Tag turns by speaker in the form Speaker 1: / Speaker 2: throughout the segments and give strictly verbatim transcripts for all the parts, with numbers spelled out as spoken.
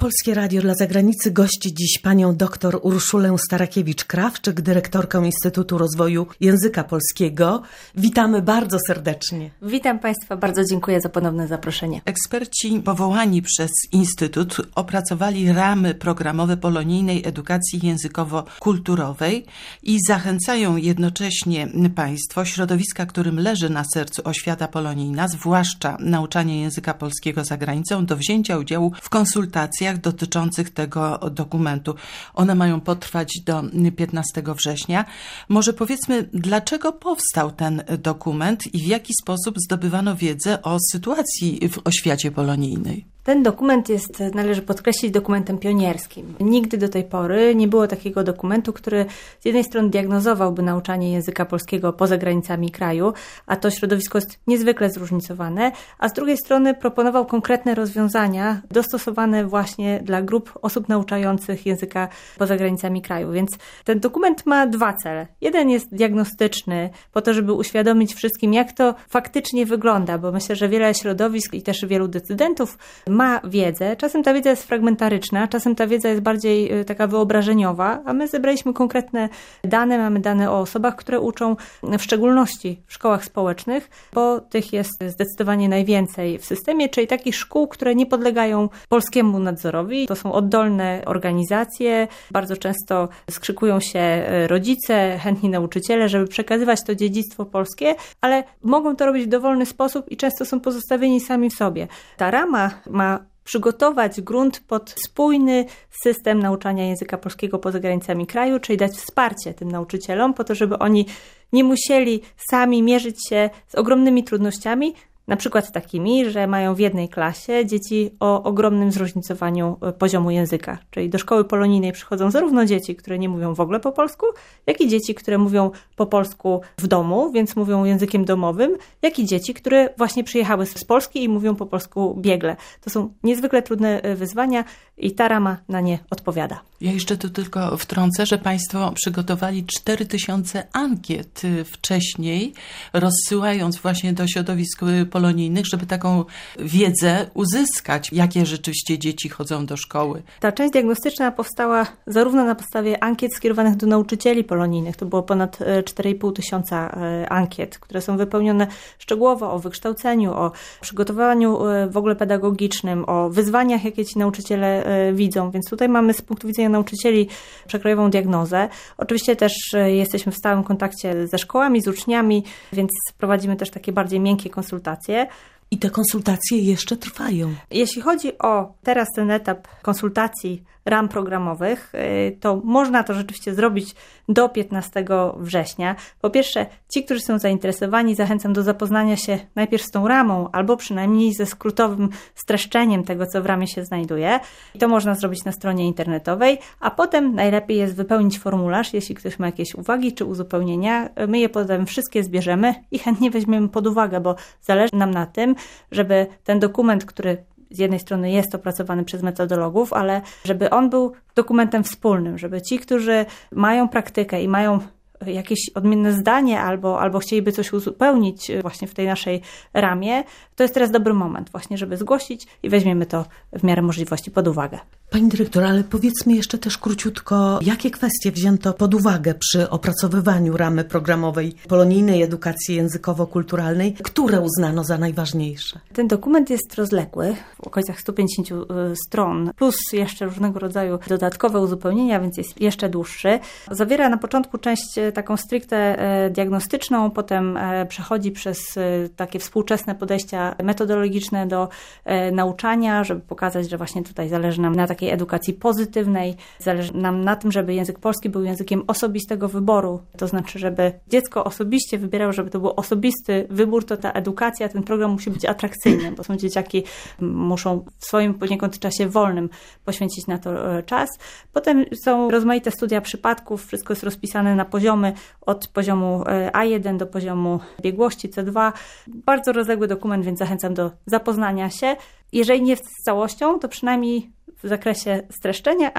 Speaker 1: Polskie Radio dla Zagranicy gości dziś panią dr Urszulę Starakiewicz-Krawczyk, dyrektorkę Instytutu Rozwoju Języka Polskiego. Witamy bardzo serdecznie.
Speaker 2: Witam Państwa, bardzo dziękuję za ponowne zaproszenie.
Speaker 3: Eksperci powołani przez Instytut opracowali ramy programowe polonijnej edukacji językowo-kulturowej i zachęcają jednocześnie Państwo, środowiska, którym leży na sercu oświata polonijna, zwłaszcza nauczanie języka polskiego za granicą, do wzięcia udziału w konsultacjach dotyczących tego dokumentu. One mają potrwać do piętnastego września. Może powiedzmy, dlaczego powstał ten dokument i w jaki sposób zdobywano wiedzę o sytuacji w oświacie polonijnej?
Speaker 2: Ten dokument jest, należy podkreślić, dokumentem pionierskim. Nigdy do tej pory nie było takiego dokumentu, który z jednej strony diagnozowałby nauczanie języka polskiego poza granicami kraju, a to środowisko jest niezwykle zróżnicowane, a z drugiej strony proponował konkretne rozwiązania dostosowane właśnie dla grup osób nauczających języka poza granicami kraju. Więc ten dokument ma dwa cele. Jeden jest diagnostyczny, po to, żeby uświadomić wszystkim, jak to faktycznie wygląda, bo myślę, że wiele środowisk i też wielu decydentów ma wiedzę. Czasem ta wiedza jest fragmentaryczna, czasem ta wiedza jest bardziej taka wyobrażeniowa, a my zebraliśmy konkretne dane, mamy dane o osobach, które uczą w szczególności w szkołach społecznych, bo tych jest zdecydowanie najwięcej w systemie, czyli takich szkół, które nie podlegają polskiemu nadzorowi. To są oddolne organizacje, bardzo często skrzykują się rodzice, chętni nauczyciele, żeby przekazywać to dziedzictwo polskie, ale mogą to robić w dowolny sposób i często są pozostawieni sami w sobie. Ta rama ma przygotować grunt pod spójny system nauczania języka polskiego poza granicami kraju, czyli dać wsparcie tym nauczycielom po to, żeby oni nie musieli sami mierzyć się z ogromnymi trudnościami, na przykład takimi, że mają w jednej klasie dzieci o ogromnym zróżnicowaniu poziomu języka. Czyli do szkoły polonijnej przychodzą zarówno dzieci, które nie mówią w ogóle po polsku, jak i dzieci, które mówią po polsku w domu, więc mówią językiem domowym, jak i dzieci, które właśnie przyjechały z Polski i mówią po polsku biegle. To są niezwykle trudne wyzwania i ta rama na nie odpowiada.
Speaker 3: Ja jeszcze tu tylko wtrącę, że Państwo przygotowali cztery tysiące ankiet wcześniej, rozsyłając właśnie do środowisk polonijnych, żeby taką wiedzę uzyskać, jakie rzeczywiście dzieci chodzą do szkoły.
Speaker 2: Ta część diagnostyczna powstała zarówno na podstawie ankiet skierowanych do nauczycieli polonijnych, to było ponad cztery i pół tysiąca ankiet, które są wypełnione szczegółowo o wykształceniu, o przygotowaniu w ogóle pedagogicznym, o wyzwaniach, jakie ci nauczyciele widzą, więc tutaj mamy z punktu widzenia nauczycieli przekrojową diagnozę. Oczywiście też jesteśmy w stałym kontakcie ze szkołami, z uczniami, więc prowadzimy też takie bardziej miękkie konsultacje.
Speaker 1: I te konsultacje jeszcze trwają.
Speaker 2: Jeśli chodzi o teraz ten etap konsultacji ram programowych, to można to rzeczywiście zrobić do piętnastego września. Po pierwsze, ci, którzy są zainteresowani, zachęcam do zapoznania się najpierw z tą ramą, albo przynajmniej ze skrótowym streszczeniem tego, co w ramie się znajduje. I to można zrobić na stronie internetowej, a potem najlepiej jest wypełnić formularz, jeśli ktoś ma jakieś uwagi czy uzupełnienia. My je potem wszystkie zbierzemy i chętnie weźmiemy pod uwagę, bo zależy nam na tym, żeby ten dokument, który z jednej strony jest opracowany przez metodologów, ale żeby on był dokumentem wspólnym, żeby ci, którzy mają praktykę i mają jakieś odmienne zdanie albo, albo chcieliby coś uzupełnić właśnie w tej naszej ramie, to jest teraz dobry moment właśnie, żeby zgłosić i weźmiemy to w miarę możliwości pod uwagę.
Speaker 1: Pani dyrektor, ale powiedzmy jeszcze też króciutko, jakie kwestie wzięto pod uwagę przy opracowywaniu ramy programowej polonijnej edukacji językowo-kulturalnej, które uznano za najważniejsze?
Speaker 2: Ten dokument jest rozległy, w okolicach stu pięćdziesięciu stron, plus jeszcze różnego rodzaju dodatkowe uzupełnienia, więc jest jeszcze dłuższy. Zawiera na początku część taką stricte diagnostyczną, potem przechodzi przez takie współczesne podejścia metodologiczne do nauczania, żeby pokazać, że właśnie tutaj zależy nam na takiej edukacji pozytywnej, zależy nam na tym, żeby język polski był językiem osobistego wyboru, to znaczy, żeby dziecko osobiście wybierało, żeby to był osobisty wybór, to ta edukacja, ten program musi być atrakcyjny, bo są dzieciaki, muszą w swoim poniekąd czasie wolnym poświęcić na to czas. Potem są rozmaite studia przypadków, wszystko jest rozpisane na poziomy, od poziomu A jeden do poziomu biegłości C dwa. Bardzo rozległy dokument, więc zachęcam do zapoznania się. Jeżeli nie z całością, to przynajmniej w zakresie streszczenia, a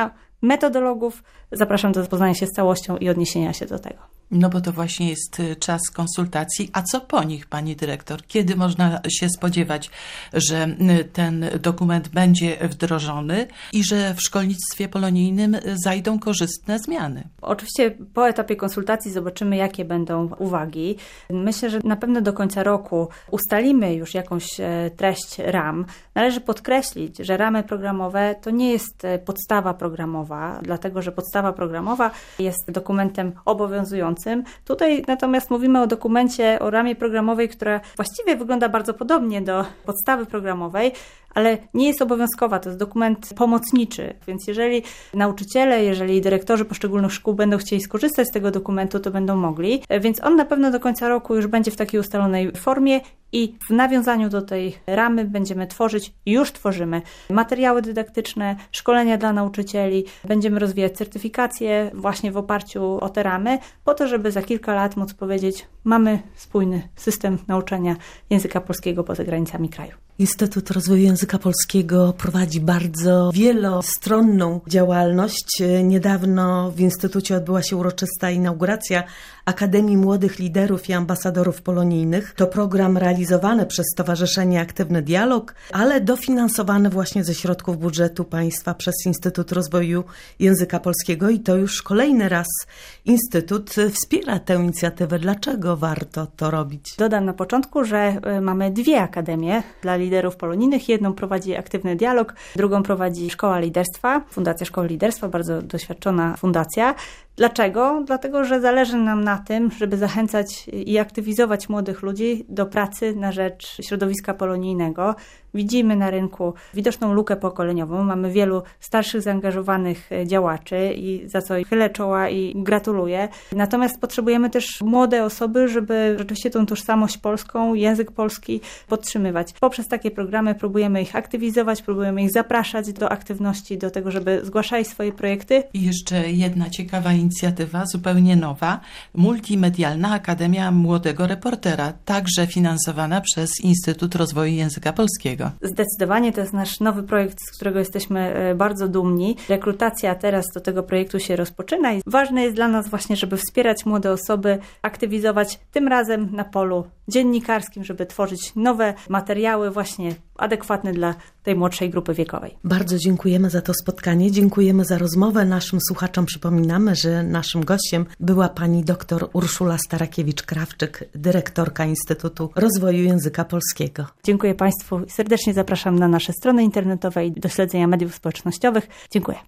Speaker 2: metodologów. Zapraszam do zapoznania się z całością i odniesienia się do tego.
Speaker 3: No bo to właśnie jest czas konsultacji. A co po nich, pani dyrektor? Kiedy można się spodziewać, że ten dokument będzie wdrożony i że w szkolnictwie polonijnym zajdą korzystne zmiany?
Speaker 2: Oczywiście po etapie konsultacji zobaczymy, jakie będą uwagi. Myślę, że na pewno do końca roku ustalimy już jakąś treść ram. Należy podkreślić, że ramy programowe to nie jest podstawa programowa, dlatego że podstawa programowa jest dokumentem obowiązującym. Tutaj natomiast mówimy o dokumencie, o ramie programowej, która właściwie wygląda bardzo podobnie do podstawy programowej, ale nie jest obowiązkowa, to jest dokument pomocniczy, więc jeżeli nauczyciele, jeżeli dyrektorzy poszczególnych szkół będą chcieli skorzystać z tego dokumentu, to będą mogli, więc on na pewno do końca roku już będzie w takiej ustalonej formie i w nawiązaniu do tej ramy będziemy tworzyć, już tworzymy materiały dydaktyczne, szkolenia dla nauczycieli, będziemy rozwijać certyfikacje właśnie w oparciu o te ramy, po to, żeby za kilka lat móc powiedzieć, mamy spójny system nauczania języka polskiego poza granicami kraju.
Speaker 1: Instytut Rozwoju Języka Polskiego prowadzi bardzo wielostronną działalność. Niedawno w Instytucie odbyła się uroczysta inauguracja Akademii Młodych Liderów i Ambasadorów Polonijnych. To program realizowany przez Stowarzyszenie Aktywny Dialog, ale dofinansowany właśnie ze środków budżetu państwa przez Instytut Rozwoju Języka Polskiego i to już kolejny raz Instytut wspiera tę inicjatywę. Dlaczego warto to robić?
Speaker 2: Dodam na początku, że mamy dwie akademie dla liderów polonijnych. Jedną prowadzi Aktywny Dialog, drugą prowadzi Szkoła Liderstwa, Fundacja Szkoły Liderstwa, bardzo doświadczona fundacja. Dlaczego? Dlatego, że zależy nam na tym, żeby zachęcać i aktywizować młodych ludzi do pracy na rzecz środowiska polonijnego. Widzimy na rynku widoczną lukę pokoleniową. Mamy wielu starszych, zaangażowanych działaczy i za co chylę czoła i gratuluję. Natomiast potrzebujemy też młode osoby, żeby rzeczywiście tą tożsamość polską, język polski podtrzymywać. Poprzez takie programy próbujemy ich aktywizować, próbujemy ich zapraszać do aktywności, do tego, żeby zgłaszali swoje projekty.
Speaker 3: I jeszcze jedna ciekawa inicjatywa, zupełnie nowa, Multimedialna Akademia Młodego Reportera, także finansowana przez Instytut Rozwoju Języka Polskiego.
Speaker 2: Zdecydowanie to jest nasz nowy projekt, z którego jesteśmy bardzo dumni. Rekrutacja teraz do tego projektu się rozpoczyna i ważne jest dla nas właśnie, żeby wspierać młode osoby, aktywizować tym razem na polu dziennikarskim, żeby tworzyć nowe materiały właśnie adekwatne dla tej młodszej grupy wiekowej.
Speaker 1: Bardzo dziękujemy za to spotkanie, dziękujemy za rozmowę. Naszym słuchaczom przypominamy, że naszym gościem była pani dr Urszula Starakiewicz-Krawczyk, dyrektorka Instytutu Rozwoju Języka Polskiego.
Speaker 2: Dziękuję Państwu i serdecznie zapraszam na nasze strony internetowe i do śledzenia mediów społecznościowych. Dziękuję.